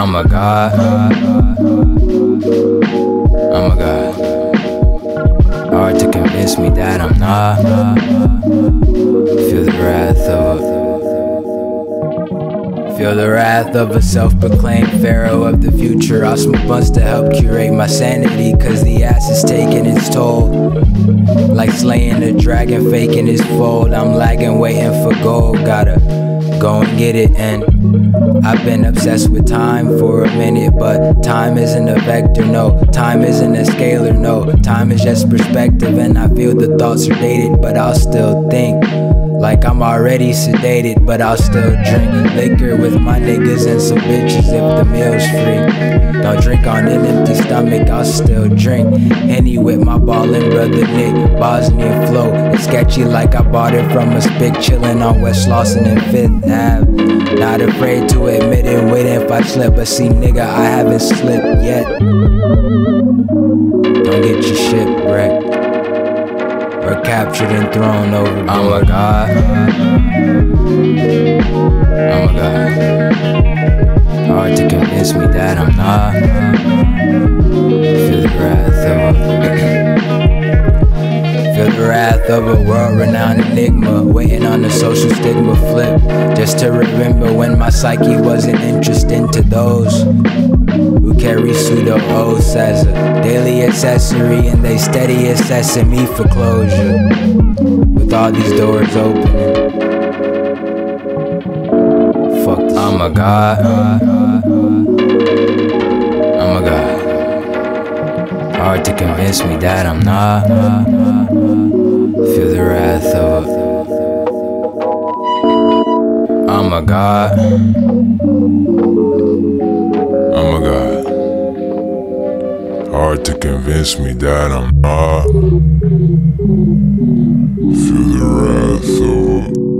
I'm a god. I'm a god. Hard to convince me that I'm not. Feel the wrath of a self-proclaimed pharaoh of the future. I'll smoke blunts to help curate my sanity, cause the ass is taking its toll. Like slaying a dragon, faking his fold. I'm lagging, waiting for gold. Gotta go and get it. And I've been obsessed with time for a minute, but time isn't a vector, no. Time isn't a scalar, no. Time is just perspective, and I feel the thoughts are dated, but I'll still think like I'm already sedated, but I'll still drink liquor with my niggas and some bitches if the meal's free. Don't drink on an empty stomach, I'll still drink Henny with my ballin' brother Nick. Bosnian flow, it's sketchy like I bought it from a spick, chillin' on West Lawson and 5th Ave. Not afraid to admit it, waiting if I slip, but see nigga, I haven't slipped yet. Don't get your shit wrecked or captured and thrown overboard. I'm a god. I'm a god. Hard to convince me that I'm not. Feel the wrath of a world-renowned enigma, waiting on the social stigma flip, just to remember when my psyche wasn't interesting to those who carry pseudo oaths as a daily accessory, and they steady assessing me for closure. With all these doors opening, fuck this. I'm a god. I'm a god. Hard to convince me that I'm not. Feel the wrath of I'm a god. I'm a god. Hard to convince me that I'm not. Feel the wrath of